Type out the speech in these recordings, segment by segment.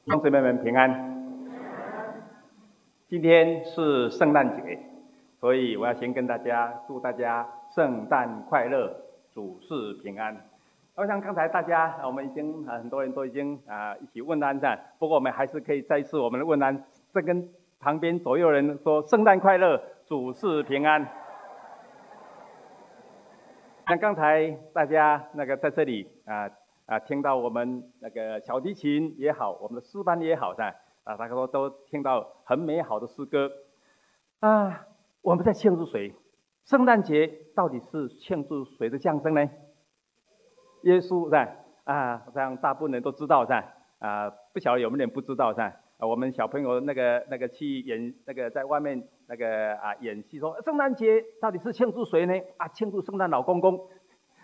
弟兄姊妹们平安。今天是圣诞节，所以我要先跟大家祝大家圣诞快乐，主事平安。我想刚才大家我们已经很多人都已经一起问安的，不过我们还是可以再次我们的问安，再跟旁边左右人说圣诞快乐，主事平安。像刚才大家在这里听到我们那个小提琴也好，我们的诗班也好大家都听到很美好的诗歌我们在庆祝谁？圣诞节到底是庆祝谁的降生呢？耶稣这样大部分人都知道不晓得有没有人不知道我们小朋友那个去演在外面演戏说圣诞节到底是庆祝谁呢？庆祝圣诞老公公。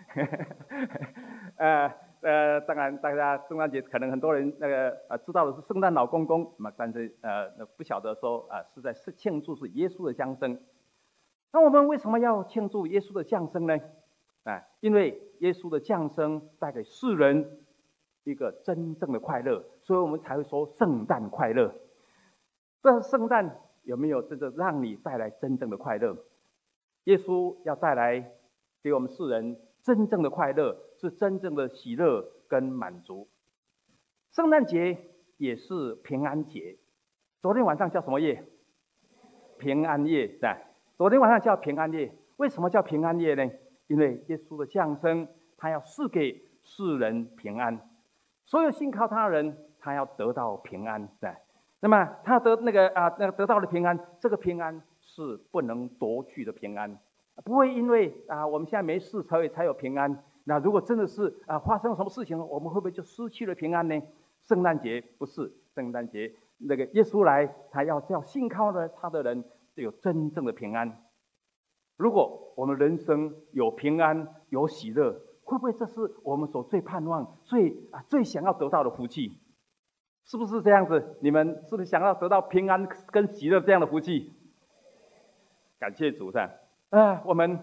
当然大家圣诞节可能很多人知道的是圣诞老公公但是不晓得说是在庆祝是耶稣的降生。那我们为什么要庆祝耶稣的降生呢？因为耶稣的降生带给世人一个真正的快乐，所以我们才会说圣诞快乐。这圣诞有没有真的让你带来真正的快乐？耶稣要带来给我们世人真正的快乐，是真正的喜乐跟满足。圣诞节也是平安节，昨天晚上叫什么夜？平安夜昨天晚上叫平安夜。为什么叫平安夜呢？因为耶稣的降生，他要赐给世人平安，所有信靠他的人，他要得到平安那么他得得到的平安，这个平安是不能夺去的平安，不会因为我们现在没事才有平安。那如果真的是发生什么事情，我们会不会就失去了平安呢？圣诞节不是，圣诞节耶稣来，他要叫信靠他的人有真正的平安。如果我们人生有平安有喜乐，会不会这是我们所最盼望最想要得到的福气？是不是这样子？你们是不是想要得到平安跟喜乐这样的福气？感谢主我们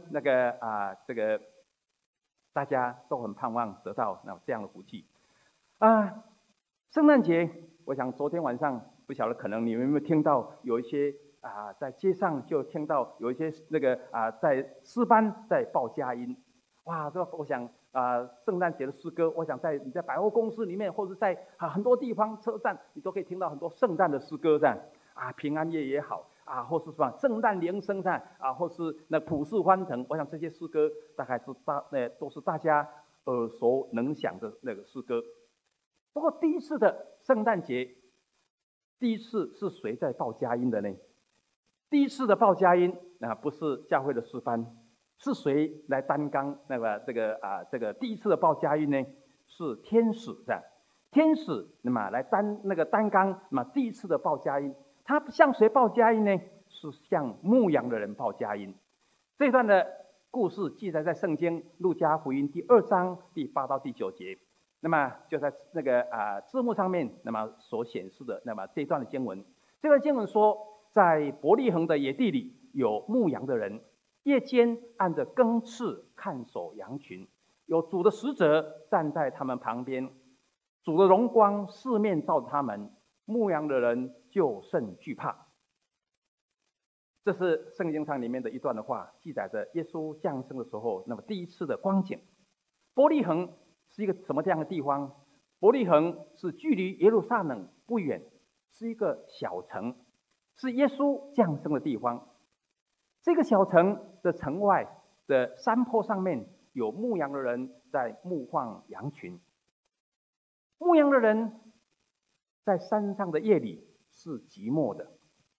大家都很盼望得到这样的福气圣诞节，我想昨天晚上不晓得可能你们有没有听到有一些在街上就听到有一些在诗班在报佳音。我想圣诞节的诗歌，我想你在百货公司里面，或者在很多地方车站，你都可以听到很多圣诞的诗歌平安夜也好或是什么圣诞铃声或是普世欢腾。我想这些诗歌大概是都是大家耳熟能详的那个诗歌。不过第一次的圣诞节，第一次是谁在报佳音的呢？第一次的报佳音不是教会的诗班，是谁来担纲这个第一次的报佳音呢？是天使天使来担纲第一次的报佳音。他向谁报佳音呢？是向牧羊的人报佳音。这段的故事记载在圣经路加福音第2章第8到第9节。那么就在字幕上面所显示的这段的经文。这段经文说，在伯利恒的野地里有牧羊的人，夜间按着更次看守羊群，有主的使者站在他们旁边，主的荣光四面照着他们，牧羊的人就甚惧怕。这是圣经上里面的一段的话，记载着耶稣降生的时候第一次的光景。伯利恒是一个什么这样的地方？伯利恒是距离耶路撒冷不远，是一个小城，是耶稣降生的地方。这个小城的城外的山坡上面有牧羊的人在牧放羊群。牧羊的人在山上的夜里是寂寞的，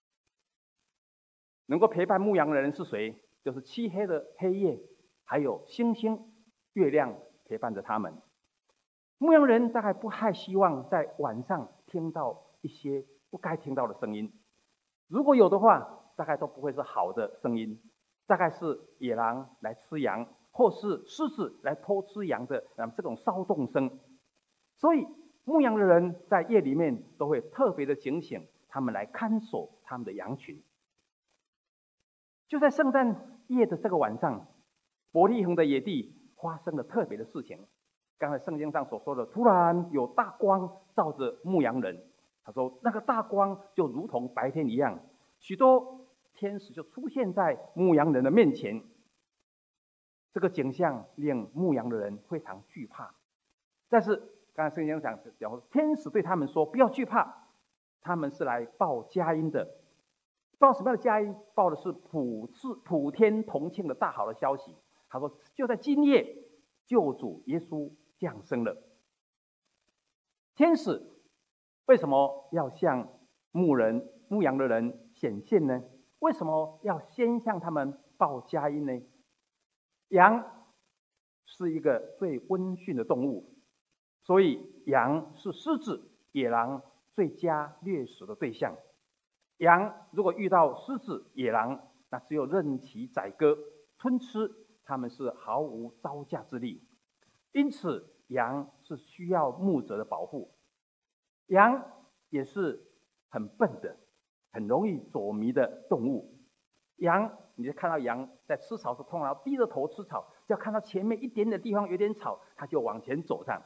能够陪伴牧羊的人是谁？就是漆黑的黑夜，还有星星月亮陪伴着他们。牧羊人大概不太希望在晚上听到一些不该听到的声音，如果有的话，大概都不会是好的声音，大概是野狼来吃羊，或是狮子来偷吃羊的这种骚动声。所以牧羊的人在夜里面都会特别的警醒，他们来看守他们的羊群。就在圣诞夜的这个晚上，伯利恒的野地发生了特别的事情。刚才圣经上所说的，突然有大光照着牧羊人， 他说那个大光就如同白天一样，许多天使就出现在牧羊人的面前。这个景象令牧羊的人非常惧怕。但是刚才圣经讲，天使对他们说不要惧怕，他们是来报佳音的。报什么样的佳音？报的是普天同庆的大好的消息。他说就在今夜，救主耶稣降生了。天使为什么要向牧羊的人显现呢？为什么要先向他们报佳音呢？羊是一个最温驯的动物，所以羊是狮子、野狼最佳掠食的对象。羊如果遇到狮子、野狼，那只有任其宰割、吞吃，它们是毫无招架之力。因此，羊是需要牧者的保护。羊也是很笨的，很容易走迷的动物。羊，你就看到羊在吃草时，通常低着头吃草，只要看到前面一点点地方有点草，它就往前走上。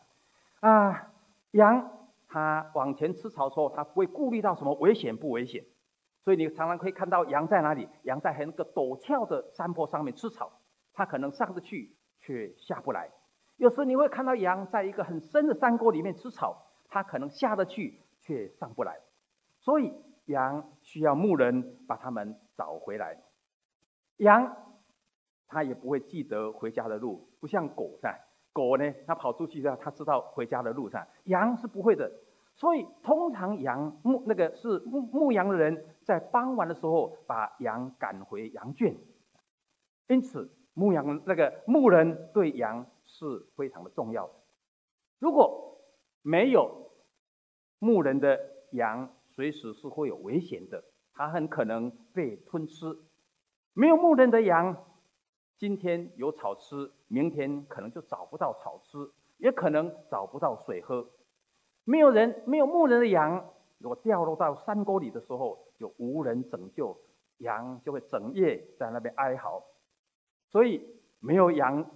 羊它往前吃草的时候，它不会顾虑到什么危险不危险，所以你常常可以看到羊在哪里？羊在那个陡峭的山坡上面吃草，它可能上得去却下不来。有时你会看到羊在一个很深的山沟里面吃草，它可能下得去却上不来。所以羊需要牧人把它们找回来。羊它也不会记得回家的路，不像狗噻。狗呢，它跑出去它知道回家的路上，羊是不会的。所以通常牧羊的人在傍晚的时候把羊赶回羊圈。因此牧人对羊是非常的重要的。如果没有牧人的羊，随时是会有危险的，它很可能被吞吃。没有牧人的羊，今天有草吃，明天可能就找不到草吃，也可能找不到水喝。没有牧人的羊，如果掉落到山沟里的时候，就无人拯救，羊就会整夜在那边哀嚎。所以没有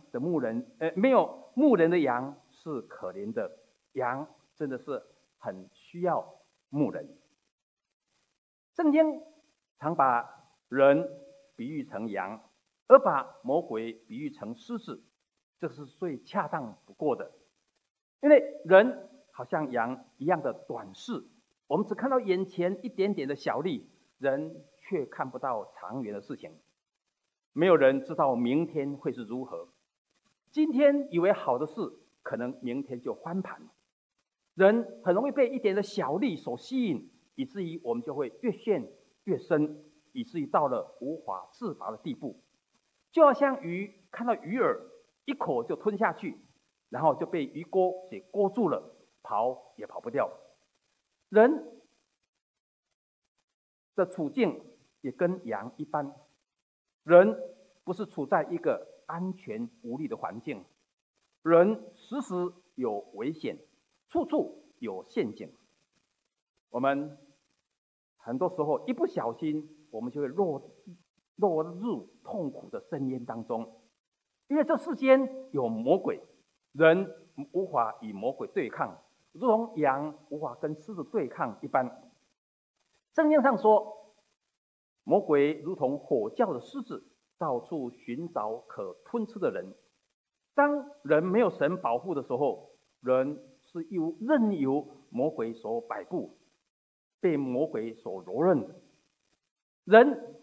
牧人的羊是可怜的，羊真的是很需要牧人。圣经常把人比喻成羊，而把魔鬼比喻成狮子，这是最恰当不过的。因为人好像羊一样的短视，我们只看到眼前一点点的小利，人却看不到长远的事情。没有人知道明天会是如何，今天以为好的事，可能明天就翻盘。人很容易被一点的小利所吸引，以至于我们就会越陷越深，以至于到了无法自拔的地步。就好像鱼看到鱼饵，一口就吞下去，然后就被鱼钩给勾住了，跑也跑不掉。人的处境也跟羊一般，人不是处在一个安全无力的环境，人时时有危险，处处有陷阱。我们很多时候一不小心，我们就会落入痛苦的深渊当中。因为这世间有魔鬼，人无法与魔鬼对抗，如同羊无法跟狮子对抗一般。圣经上说，魔鬼如同吼叫的狮子，到处寻找可吞吃的人。当人没有神保护的时候，人是任由魔鬼所摆布，被魔鬼所蹂躏的。人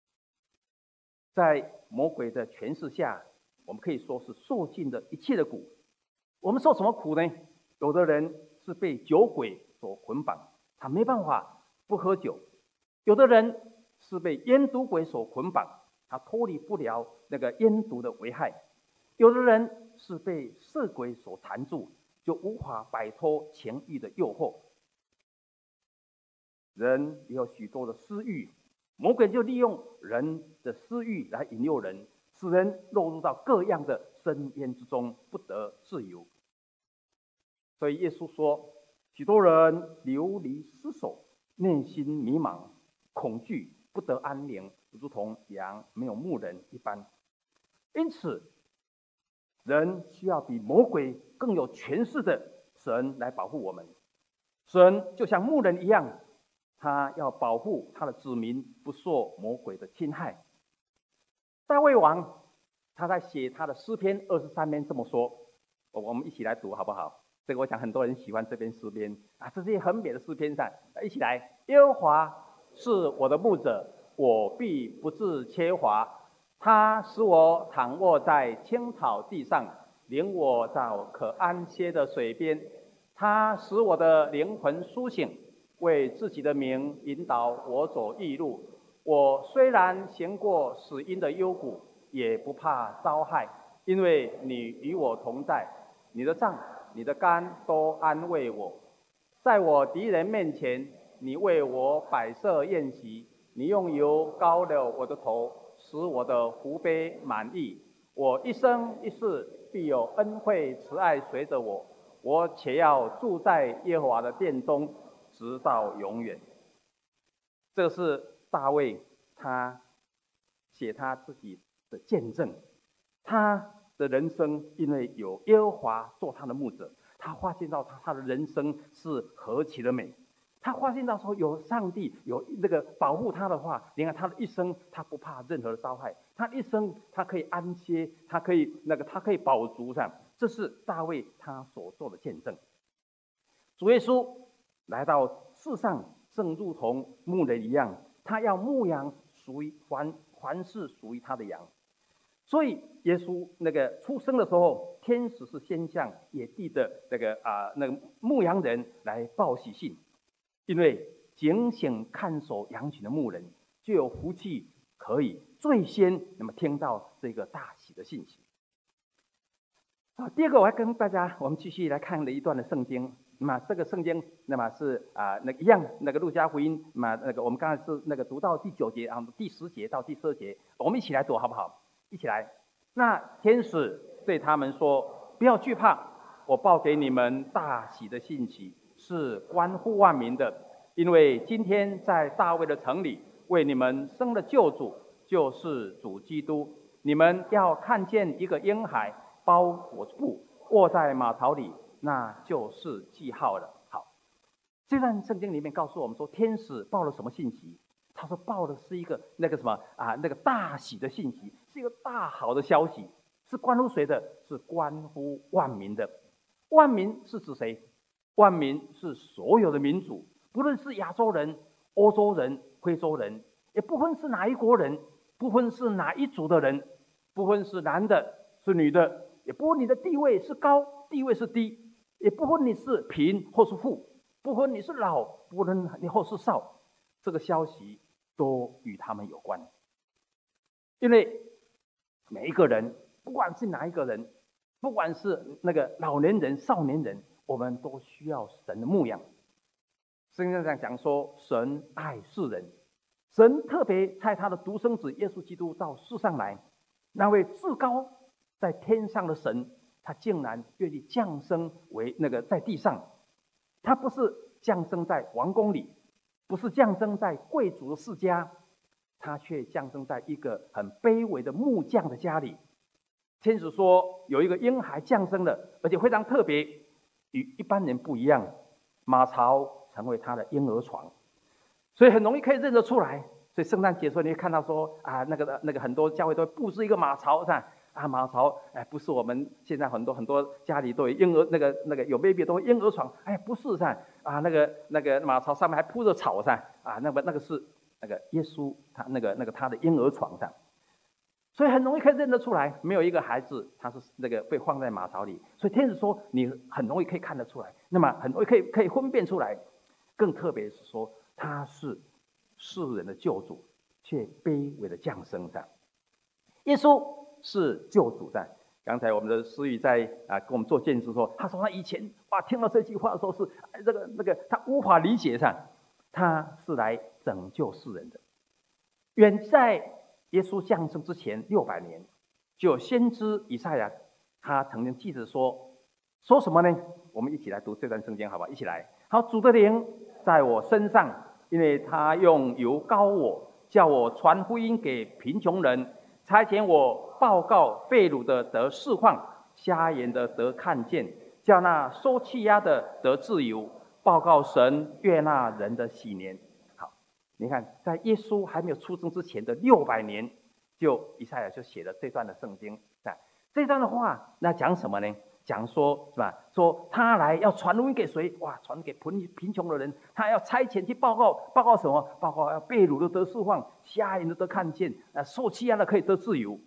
在魔鬼的权势下，我们可以说是受尽了一切的苦。我们受什么苦呢？有的人是被酒鬼所捆绑，他没办法不喝酒；有的人是被烟毒鬼所捆绑，他脱离不了那个烟毒的危害；有的人是被色鬼所缠住，就无法摆脱情欲的诱惑。人也有许多的私欲，魔鬼就利用人的私欲来引诱人，使人落入到各样的深渊之中，不得自由。所以耶稣说，许多人流离失所，内心迷茫恐惧，不得安宁，如同羊没有牧人一般。因此人需要比魔鬼更有权势的神来保护我们。 神就像牧人一样，他要保护他的子民不受魔鬼的侵害。大卫王他在写他的诗篇23篇这么说，我们一起来读好不好？这个我想很多人喜欢这篇诗篇啊，这是一很美的诗篇上，一起来。耶和华是我的牧者，我必不致缺乏。他使我躺卧在青草地上，领我到可安歇的水边。他使我的灵魂苏醒，为自己的名引导我走义路。我虽然行过死荫的幽谷，也不怕遭害，因为你与我同在。你的杖、你的竿都安慰我。在我敌人面前，你为我摆设宴席，你用油膏了我的头，使我的福杯满溢。我一生一世必有恩惠慈爱随着我，我且要住在耶和华的殿中，直到永远。这是大卫他写他自己的见证，他的人生因为有耶和华做他的牧者，他发现到他的人生是何其的美。他发现到说有上帝有那个保护他的话，你看他的一生他不怕任何的遭害，他一生他可以安歇，他可以饱足上，这是大卫他所做的见证。主耶稣来到世上，正如同牧人一样，他要牧羊属于凡是属于他的羊。所以耶稣出生的时候，天使是先向野地的牧羊人来报喜信，因为警醒看守羊群的牧人就有福气，可以最先听到这个大喜的信息。第二个我要跟大家我们继续来看的一段的圣经。这个圣经是一样路加福音我们刚才是读到第9节第10节到第12节，我们一起来读好不好？一起来。那天使对他们说：不要惧怕，我报给你们大喜的信息，是关乎万民的。因为今天在大卫的城里为你们生了救主，就是主基督。你们要看见一个婴孩包裹布卧在马槽里，那就是记号了。好，这段圣经里面告诉我们说，天使报了什么信息？他说报的是一个大喜的信息，是一个大好的消息，是关乎谁的？是关乎万民的。万民是指谁？万民是所有的民族，不论是亚洲人、欧洲人、非洲人，也不分是哪一国人，不分是哪一族的人，不分是男的是女的，也不分你的地位是高地位是低，也不分你是贫或是富，不分你是老不分你或是少，这个消息都与他们有关。因为每一个人，不管是哪一个人，不管是老年人少年人，我们都需要神的牧养。圣经上讲说，神爱世人，神特别差他的独生子耶稣基督到世上来，那位至高在天上的神，他竟然愿意降生为在地上。他不是降生在王宫里，不是降生在贵族的世家，他却降生在一个很卑微的木匠的家里。天使说有一个婴孩降生了，而且非常特别，与一般人不一样，马槽成为他的婴儿床，所以很容易可以认得出来。所以圣诞节的时候，你会看到说很多教会都会布置一个马槽上马槽，不是我们现在很多家里都有婴儿有 baby 都有婴儿床，不是上马槽上面还铺着草上那个是耶稣他他的婴儿床上，所以很容易可以认得出来，没有一个孩子他是被放在马槽里。所以天使说你很容易可以看得出来，那么很容易可以分辨出来。更特别是说他是世人的救主，却卑微的降生上。耶稣是救主的。刚才我们的思雨在跟我们做见证说，他说他以前听到这句话的时候是他无法理解上，他是来拯救世人的。远在耶稣降生之前600年，就有先知以赛亚，他曾经记着说什么呢？我们一起来读这段圣经好不好？一起来。好，主的灵在我身上，因为他用油膏我，叫我传福音给贫穷人，差遣我报告被掳的得释放，瞎眼的得看见，叫那受欺压的得自由， 报告神悦纳人的喜年。好，你看，在耶稣还没有出生之前的600年，以赛亚就写了这段的圣经。这段的话，那讲什么呢？讲说是吧？说他来要传福音给谁？哇，传给贫穷的人。他要差遣去报告什么？报告要被掳的得释放，瞎眼的得看见，受欺压的可以得自由。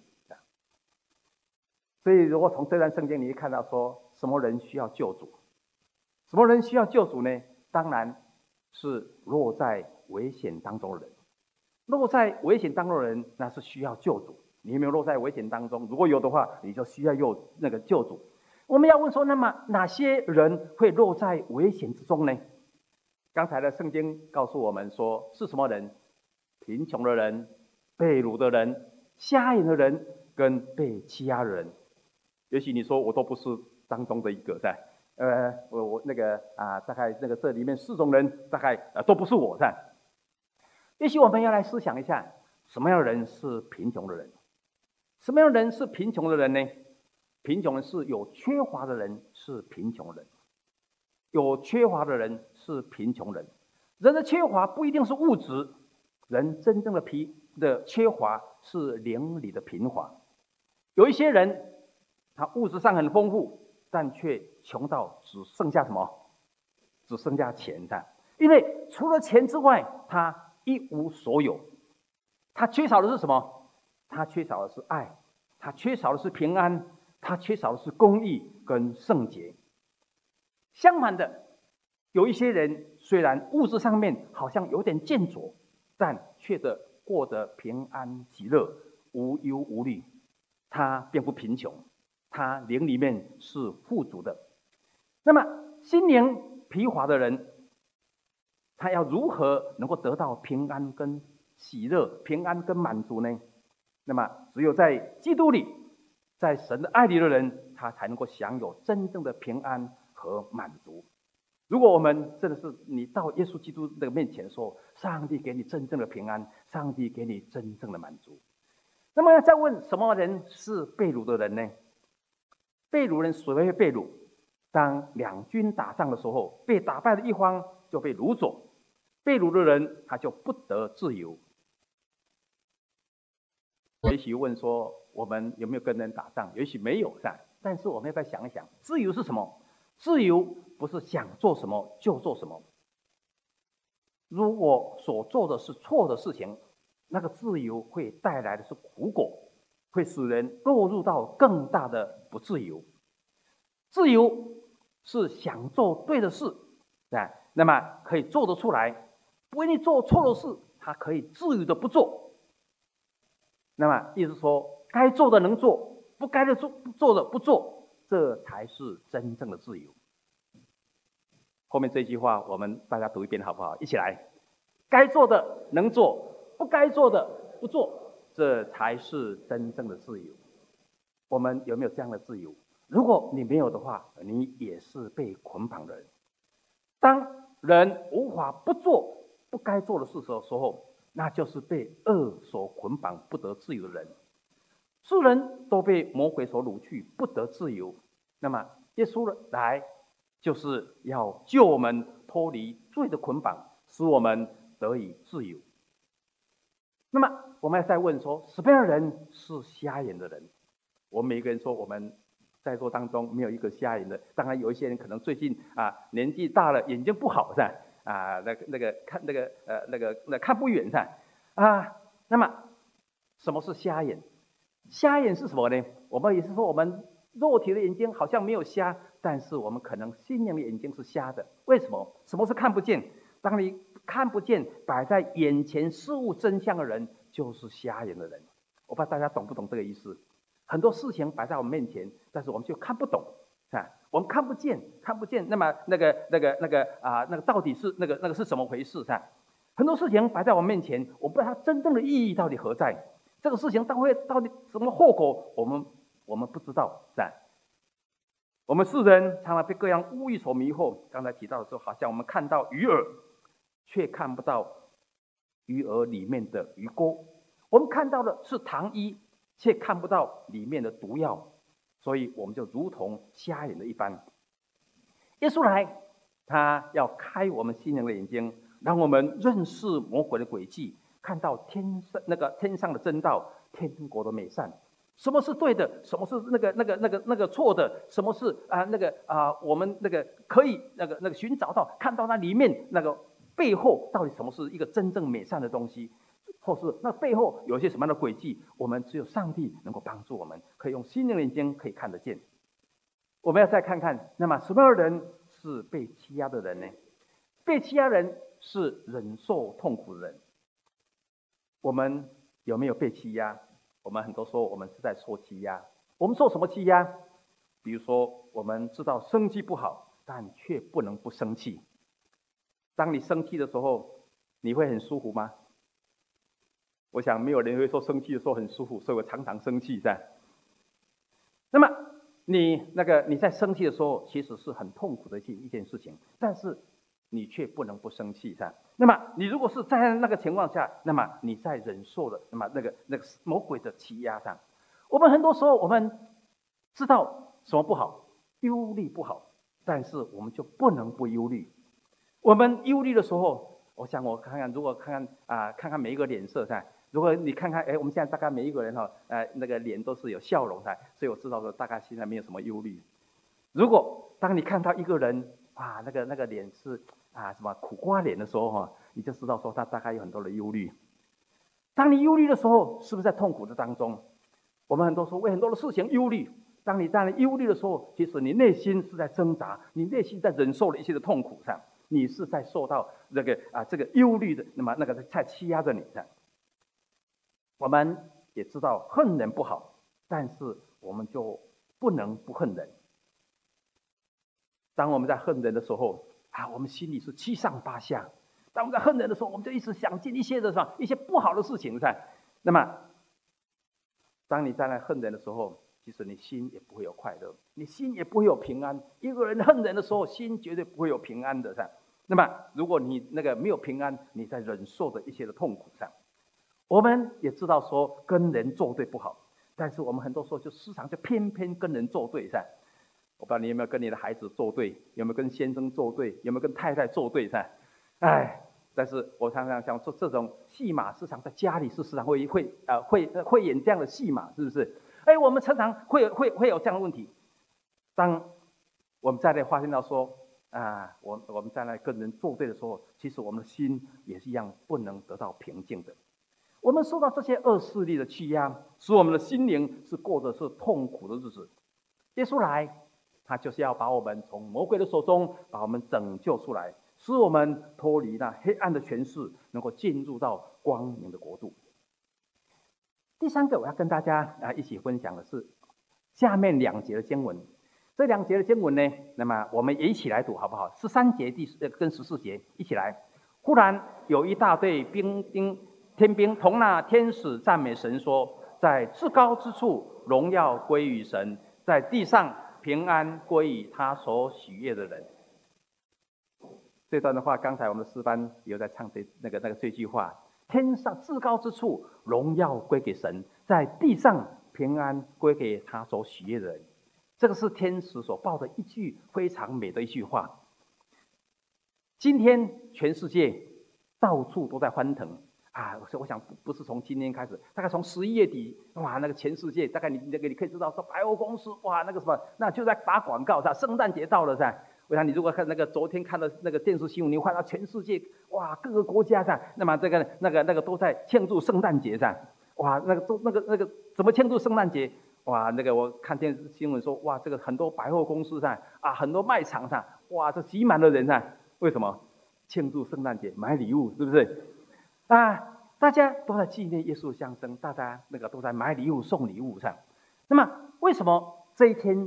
所以，如果从这段圣经你会看到说，什么人需要救主？什么人需要救主呢？当然是落在危险当中的人。落在危险当中的人，那是需要救主。你有没有落在危险当中？如果有的话，你就需要有那个救主。我们要问说，那么哪些人会落在危险之中呢？刚才的圣经告诉我们说，是什么人？贫穷的人、被掳的人、瞎眼的人跟被欺压的人。也许你说我都不是当中的一个，在我那个大概那个这里面4种人，大概都不是我，在。也许我们要来思想一下，什么样的人是贫穷的人？什么样的人是贫穷的人呢？贫穷人是有缺乏的人，是贫穷人。有缺乏的人是贫穷人。人的缺乏不一定是物质，人真正的缺乏是灵里的贫乏。有一些人，他物质上很丰富，但却穷到只剩下什么？只剩下钱的。因为除了钱之外，他一无所有。他缺少的是什么？他缺少的是爱，他缺少的是平安，他缺少的是公义跟圣洁。相反的，有一些人虽然物质上面好像有点健壮，但却过得平安喜乐，无忧无虑。他并不贫穷，他灵里面是富足的。那么心灵疲乏的人，他要如何能够得到平安跟喜乐、平安跟满足呢？那么只有在基督里，在神的爱里的人，他才能够享有真正的平安和满足。如果我们真的是你到耶稣基督的面前说，上帝给你真正的平安，上帝给你真正的满足。那么再问，什么人是被掳的人呢？被掳人所谓被掳，当两军打仗的时候，被打败的一方就被掳走，被掳的人他就不得自由。也许问说，我们有没有跟人打仗？也许没有，但是我们要不要想一想，自由是什么？自由不是想做什么就做什么。如果所做的是错的事情，那个自由会带来的是苦果，会使人落入到更大的不自由。自由是想做对的事，那么可以做得出来，不愿意做错的事，他可以自由的不做。那么意思说，该做的能做，不该的做的不做，这才是真正的自由。后面这句话我们大家读一遍好不好？一起来，该做的能做，不该做的不做，这才是真正的自由。我们有没有这样的自由？如果你没有的话，你也是被捆绑的人。当人无法不做不该做的事的时候，那就是被恶所捆绑不得自由的人。世人都被魔鬼所掳去，不得自由。那么耶稣来就是要救我们脱离罪的捆绑，使我们得以自由。那么我们要再问说，什么样的人是瞎眼的人？我们每个人说，我们在座当中没有一个瞎眼的。当然有一些人可能最近年纪大了，眼睛不好，看不远，那么什么是瞎眼？瞎眼是什么呢？我们也是说，我们肉体的眼睛好像没有瞎，但是我们可能心灵的眼睛是瞎的。为什么？什么是看不见？当你看不见摆在眼前事物真相的人，就是瞎眼的人。我不知道大家懂不懂这个意思？很多事情摆在我们面前，但是我们就看不懂，我们看不见。那么那个到底是那个是怎么回事？很多事情摆在我们面前，我不知道它真正的意义到底何在。这个事情到底什么后果，我们不知道。我们世人常常被各样物欲所迷惑。刚才提到的时候，好像我们看到鱼饵，却看不到鱼饵里面的鱼钩。我们看到的是糖衣，却看不到里面的毒药，所以我们就如同瞎眼的一般。耶稣来他要开我们心灵的眼睛，让我们认识魔鬼的诡计，看到天上的真道，天国的美善。什么是对的？什么是那个错的？什么是我们可以寻找到，看到那里面背后到底什么是一个真正美善的东西，或是那背后有一些什么样的诡计？我们只有上帝能够帮助我们，可以用心灵的眼睛可以看得见。我们要再看看，那么什么样的人是被欺压的人呢？被欺压人是忍受痛苦的人。我们有没有被欺压？我们很多说我们是在受欺压。我们受什么欺压？比如说，我们知道生气不好，但却不能不生气。当你生气的时候，你会很舒服吗？我想没有人会说生气的时候很舒服，所以我常常生气，是吧？那么你在生气的时候，其实是很痛苦的一件事情，但是你却不能不生气，是吧？那么你如果是在那个情况下，那么你在忍受了那个魔鬼的欺压上。我们很多时候我们知道什么不好，忧虑不好，但是我们就不能不忧虑。我们忧虑的时候，我看看每一个脸色，是吧？如果你看看，我们现在大概每一个人脸都是有笑容的，所以我知道说大概现在没有什么忧虑。如果当你看到一个人那个脸是什么苦瓜脸的时候你就知道说他大概有很多的忧虑。当你忧虑的时候，是不是在痛苦的当中？我们很多时候为很多的事情忧虑。当你在忧虑的时候，其实你内心是在挣扎，你内心在忍受了一些的痛苦上，你是在受到这个忧虑的，那么在欺压着你的。我们也知道恨人不好，但是我们就不能不恨人。当我们在恨人的时候我们心里是七上八下。当我们在恨人的时候，我们就一直想尽一些一些不好的事情，是吧？那么当你在那恨人的时候，其实你心也不会有快乐，你心也不会有平安。一个人恨人的时候，心绝对不会有平安的，是吧？那么如果你没有平安，你在忍受的一些的痛苦上。我们也知道说跟人作对不好，但是我们很多时候就时常就偏偏跟人作对，是吧？我不知道你有没有跟你的孩子作对，有没有跟先生作对，有没有跟太太作对，是吧？但是我常常想说，这种戏码时常在家里是时常会演这样的戏码，是不是？我们常常会有这样的问题。当我们在那发现到说我们在那跟人作对的时候，其实我们的心也是一样不能得到平静的。我们受到这些恶势力的欺压，使我们的心灵是过的是痛苦的日子。耶稣来，他就是要把我们从魔鬼的手中把我们拯救出来，使我们脱离那黑暗的权势，能够进入到光明的国度。第三个我要跟大家一起分享的是下面2节的经文。这2节的经文呢，那么我们也一起来读好不好？13节跟14节一起来。忽然有一大队天兵同那天使赞美神说，在至高之处荣耀归于神，在地上平安归于他所喜悦的人。这段的话，刚才我们的诗班有在唱这句话：天上至高之处荣耀归给神，在地上平安归给他所喜悦的人。这个是天使所报的一句非常美的一句话。今天全世界到处都在欢腾我想不是从今天开始，大概从11月底，全世界大概你可以知道说百货公司那就在打广告，是吧？圣诞节到了，是吧？我想你如果看昨天看的电视新闻，你会看到全世界各个国家上，那么都在庆祝圣诞节上，怎么庆祝圣诞节？我看电视新闻说这个很多百货公司上很多卖场上这挤满了人上，为什么？庆祝圣诞节，买礼物，是不是？大家都在纪念耶稣的降生，大家都在买礼物送礼物上。那么为什么这一天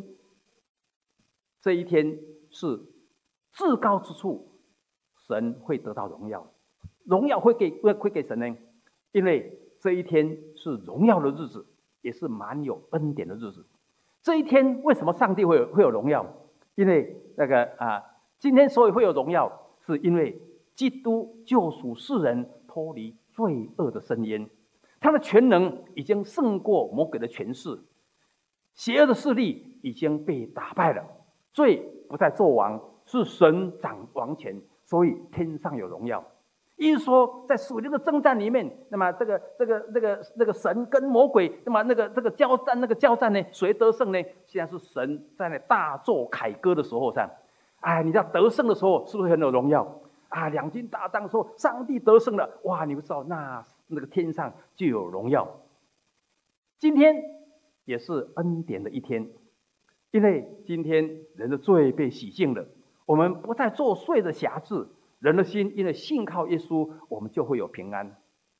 是至高之处，神会得到荣耀？荣耀会给神呢？因为这一天是荣耀的日子，也是满有恩典的日子。这一天为什么上帝会有荣耀？因为今天所以会有荣耀，是因为基督救赎世人脱离罪恶的深渊，他的全能已经胜过魔鬼的权势，邪恶的势力已经被打败了，罪不再作王， 是神掌王权，所以天上有荣耀。意思说，在属灵的征战里面，那么这个神跟魔鬼，那么这个交战呢，谁得胜呢？现在是神在那大作凯歌的时候上，你知道得胜的时候是不是很有荣耀啊？两军打仗的时候，上帝得胜了，哇！你们知道那个天上就有荣耀。今天也是恩典的一天，因为今天人的罪被洗净了，我们不再作祟的辖制。人的心因为信靠耶稣，我们就会有平安。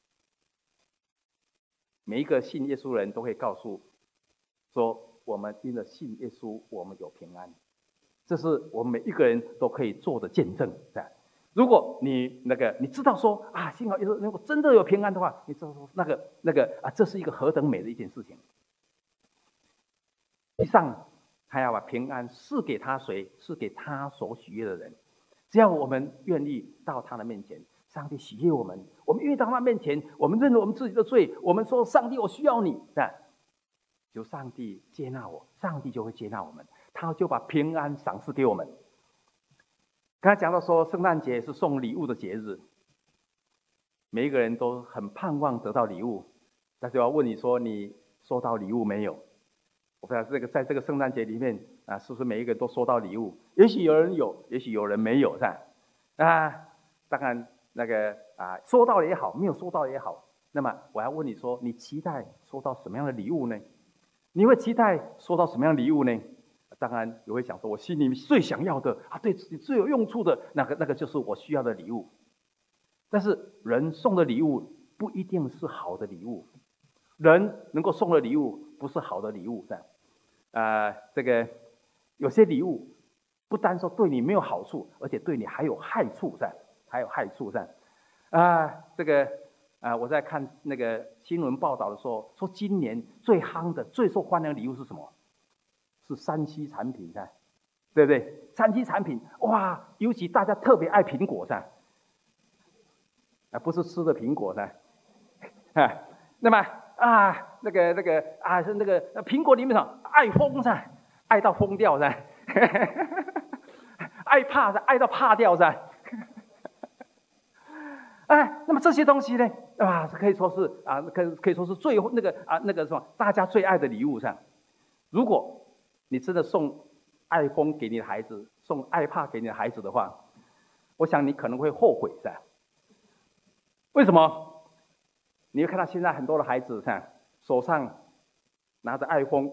每一个信耶稣的人都会告诉说，我们因为信耶稣，我们有平安。这是我们每一个人都可以做的见证。如果你知道说信靠耶稣，如果真的有平安的话，你知道说这是一个何等美的一件事情。以上还要把平安赐给他谁？赐给他所喜悦的人。只要我们愿意到他的面前，上帝喜悦我们，我们愿意到他面前，我们认了我们自己的罪，我们说上帝我需要你，就上帝接纳我，上帝就会接纳我们，他就把平安赏赐给我们。刚才讲到说圣诞节是送礼物的节日，每一个人都很盼望得到礼物，但是我要问你说，你收到礼物没有？我不知道在这个圣诞节里面是不是每一个人都收到礼物？也许有人有，也许有人没有，当然收到了也好，没有收到也好。那么我要问你说，你期待收到什么样的礼物呢？你会期待收到什么样的礼物呢？当然你会想说，我心里面最想要的对自己最有用处的那个就是我需要的礼物。但是人送的礼物不一定是好的礼物，人能够送的礼物不是好的礼物。有些礼物不单说对你没有好处，而且对你还有害处。我在看那个新闻报道的时候，说今年最夯的、最受欢迎的礼物是什么？是3C 产品，对不对？3C 产品，哇，尤其大家特别爱苹果，不是吃的苹果，那么苹果里面爱疯，爱到疯掉，爱怕，爱到怕掉，那么这些东西呢，可以说是可以说是最大家最爱的礼物。如果你真的送iPhone 给你的孩子，送iPad 给你的孩子的话，我想你可能会后悔，为什么？你会看到现在很多的孩子手上拿着 iPhone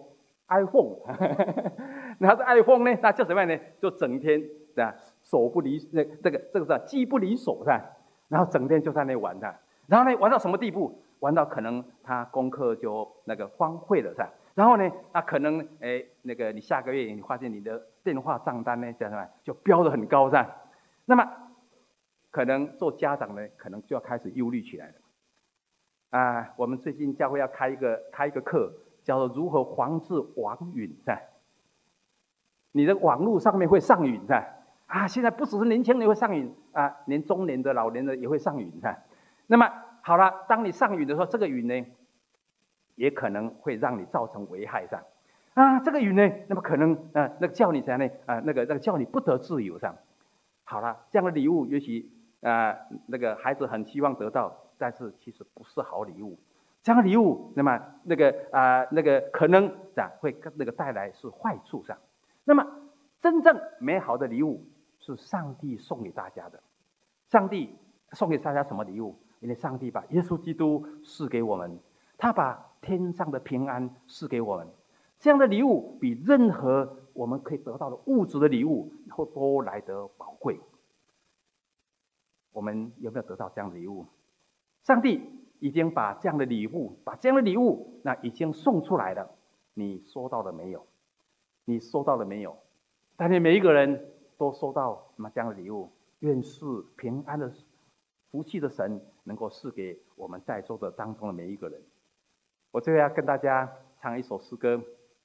拿着 iPhone 呢，那叫什么呢？就整天手不离机不离手，然后整天就在那玩，然后呢玩到什么地步？玩到可能他功课就荒废了，然后呢可能你下个月你发现你的电话账单呢就飙得很高，那么可能做家长呢可能就要开始忧虑起来了。我们最近教会要开一个课，叫做如何防治网瘾，你的网络上面会上瘾，现在不只是年轻人会上瘾，连中年的、老年的也会上瘾，那么好了，当你上瘾的时候，这个瘾呢也可能会让你造成危害，这个瘾呢，那么可能叫你怎样呢？叫你不得自由，好了，这样的礼物也许孩子很希望得到，但是其实不是好礼物。这样的礼物，那么可能会带来是坏处。那么真正美好的礼物是上帝送给大家的。上帝送给大家什么礼物？因为上帝把耶稣基督赐给我们，他把天上的平安赐给我们。这样的礼物比任何我们可以得到的物质的礼物都来得宝贵。我们有没有得到这样的礼物？上帝已经把这样的礼物已经送出来了，你收到了没有？你收到了没有？但愿每一个人都收到这样的礼物。愿是平安的福气的神能够赐给我们在座的当中的每一个人。我最后要跟大家唱一首诗歌，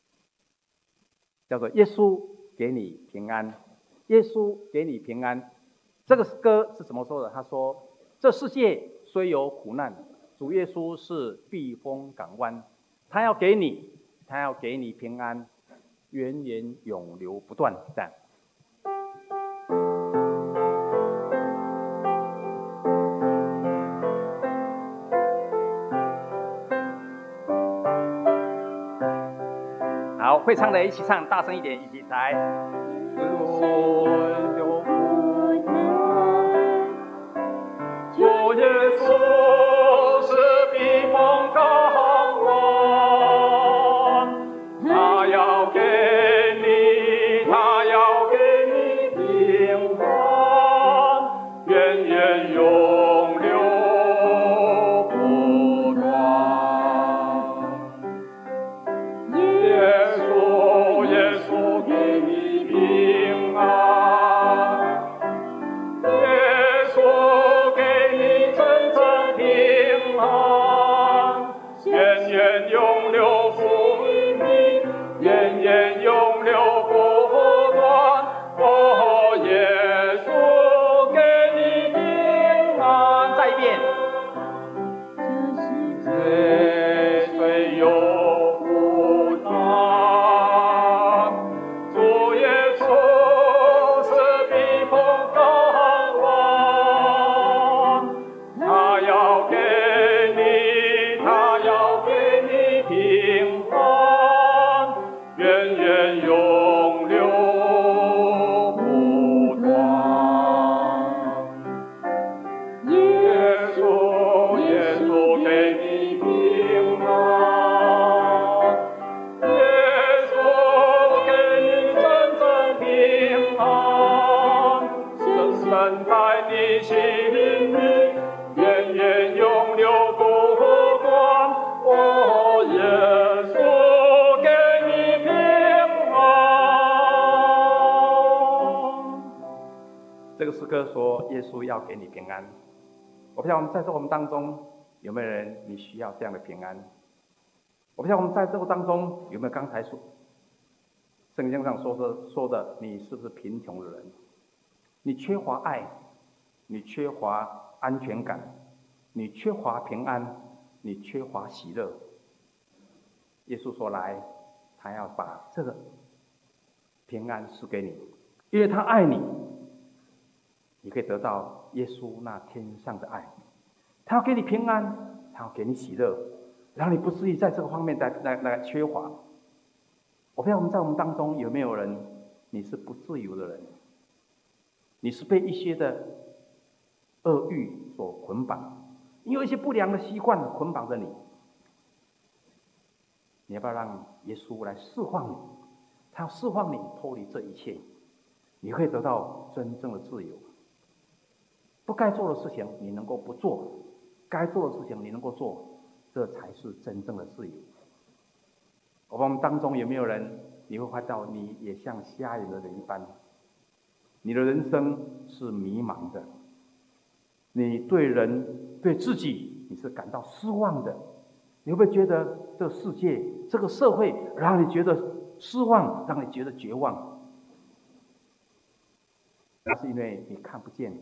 叫做耶稣给你平安。耶稣给你平安。这个歌是怎么说的？他说，这世界虽有苦难，主耶稣是避风港湾，他要给你平安，源源永流不断。 会唱的一起唱，大声一点，一起来。主耶稣是避风港湾，他要给你平安，源源永流不断。耶稣给你平安，耶稣给你真正平安，源源永流不灭，源源永流不断。哦，耶稣给你平安。再一遍。岁岁有苦难，主耶稣是避风港湾，他要给你平安，源源永流不断。耶稣给你平安，耶稣给你真正平安，深深在你心里，源源永流不断。哦，耶稣给你平安。这个诗歌说，耶稣要给你平安。我不知道我们在座我们当中有没有人你需要这样的平安？我不知道我们在座当中有没有刚才圣经上说的，你是不是贫穷的人？你缺乏爱，你缺乏安全感，你缺乏平安，你缺乏喜乐。耶稣说来，他要把这个平安赐给你，因为他爱你。你可以得到耶稣那天上的爱，他要给你平安，他要给你喜乐，让你不至于在这个方面的缺乏。我不知道我们在我们当中有没有人，你是不自由的人，你是被一些的恶欲所捆绑，你有一些不良的习惯捆绑着你。你要不要让耶稣来释放你？他要释放你脱离这一切，你会得到真正的自由。不该做的事情你能够不做，该做的事情你能够做，这才是真正的自由。我们当中有没有人，你会发到你也像瞎眼的人一般，你的人生是迷茫的，你对人对自己你是感到失望的，你会不会觉得这个世界这个社会让你觉得失望，让你觉得绝望？那是因为你看不见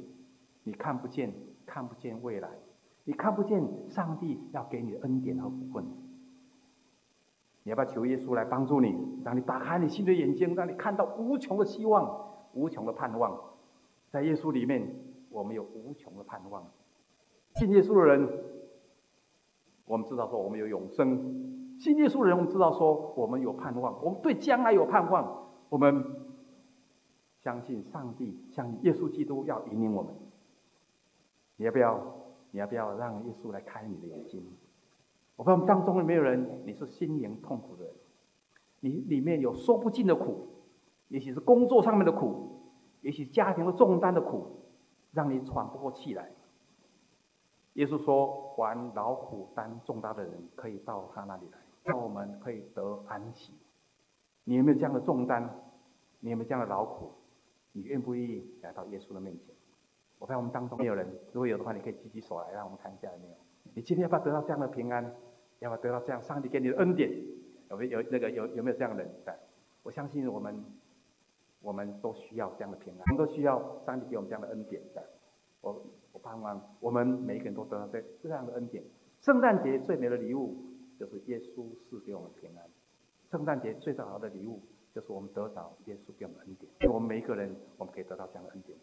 未来，你看不见上帝要给你的恩典和福分。你要不要求耶稣来帮助你，让你打开你心的眼睛，让你看到无穷的希望，无穷的盼望。在耶稣里面我们有无穷的盼望。信耶稣的人，我们知道说我们有永生，信耶稣的人我们知道说我们有盼望，我们对将来有盼望，我们相信上帝，相信耶稣基督要引领我们。你要不要让耶稣来开你的眼睛？我不知道我们当中有没有人，你是心灵痛苦的人，你里面有说不尽的苦，也许是工作上面的苦，也许家庭的重担的苦，让你喘不过气来。耶稣说，凡劳苦担重担的人可以到他那里来，让我们可以得安息。你有没有这样的重担？你有没有这样的劳苦？你愿不愿意来到耶稣的面前？我看我们当中没有人，如果有的话，你可以举起手来，让我们看一下有没有。你今天要不要得到这样的平安？要不要得到这样上帝给你的恩典？有没有这样的人在？我相信我们都需要这样的平安，我们都需要上帝给我们这样的恩典在。我盼望我们每一个人都得到这样的恩典。圣诞节最美的礼物就是耶稣赐给我们平安。圣诞节最好的礼物就是我们得到耶稣给我们恩典。我们每一个人，我们可以得到这样的恩典。